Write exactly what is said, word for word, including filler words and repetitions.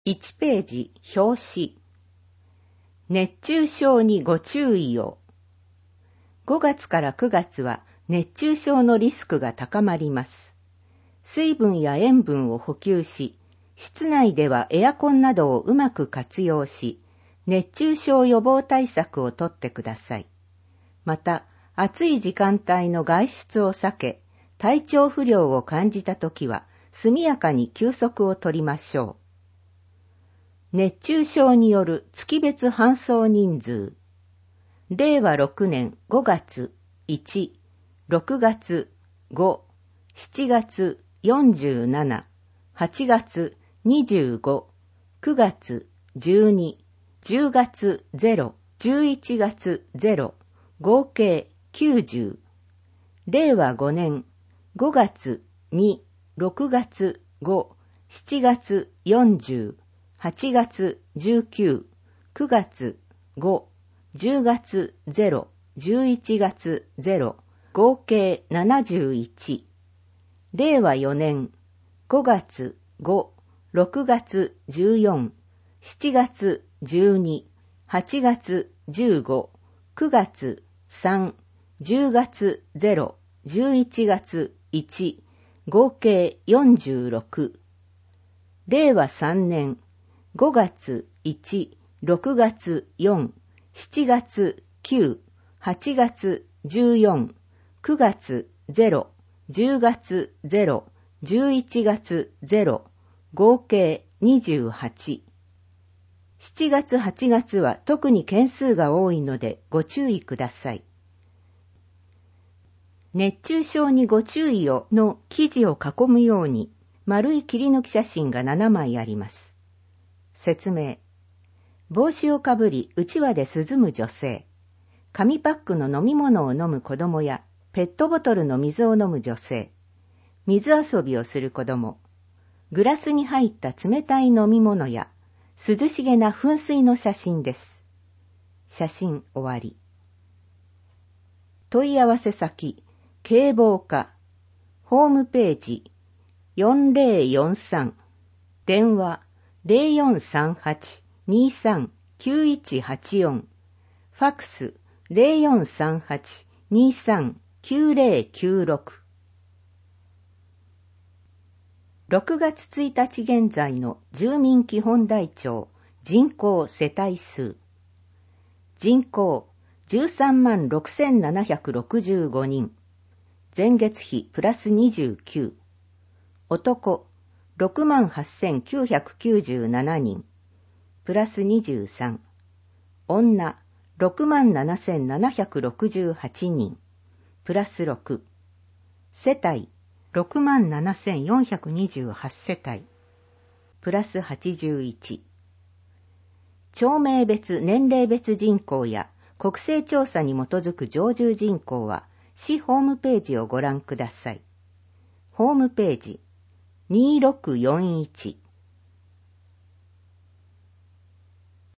いちページ表紙。熱中症にご注意を。ごがつからくがつは熱中症のリスクが高まります。水分や塩分を補給し、室内ではエアコンなどをうまく活用し、熱中症予防対策をとってください。また、暑い時間帯の外出を避け、体調不良を感じたときは、速やかに休息を取りましょう。熱中症による月別搬送人数。れいわろくねんごがついち、ろくがつご、しちがつよんじゅうなな、はちがつにじゅうご、くがつじゅうに、じゅうがつゼロ、じゅういちがつゼロ、合計きゅうじゅう。れいわごねんごがつに、ろくがつご、しちがつよんじゅう、はちがつじゅうきゅう、くがつご、じゅうがつゼロ、じゅういちがつゼロ、合計ななじゅういち。れいわよねんごがつご、ろくがつじゅうよん、しちがつじゅうに、はちがつじゅうご、くがつさん、じゅうがつゼロ、じゅういちがついち、合計よんじゅうろく。れいわさんねんごがついち、ろくがつよん、しちがつきゅう、はちがつじゅうよん、くがつゼロ、じゅうがつゼロ、じゅういちがつゼロ、合計にじゅうはち。しちがつはちがつは特に件数が多いのでご注意ください。熱中症にご注意をの記事を囲むように丸い切り抜き写真がななまいあります。説明。帽子をかぶりうちわで涼む女性。紙パックの飲み物を飲む子供やペットボトルの水を飲む女性。水遊びをする子供。グラスに入った冷たい飲み物や涼しげな噴水の写真です。写真終わり。問い合わせ先、警防課。ホームページ、よんぜろよんさん。電話、ゼロよんさんはち にさん きゅういちはちよん。ファックス、ゼロよんさんはち にさん きゅうぜろきゅうろく。ろくがつついたち現在の住民基本台帳人口世帯数。人口じゅうさんまんろくせんななひゃくろくじゅうごにん。前月比プラスにじゅうきゅう。男ろくまんはっせんきゅうひゃくきゅうじゅうななにん。プラスにじゅうさん。女ろくまんななせんななひゃくろくじゅうはちにん。プラスろく。世帯ろくまんななせんよんひゃくにじゅうはち世帯。プラスはちじゅういち。町名別年齢別人口や国勢調査に基づく常住人口は市ホームページをご覧ください。ホームページにせんろっぴゃくよんじゅういち。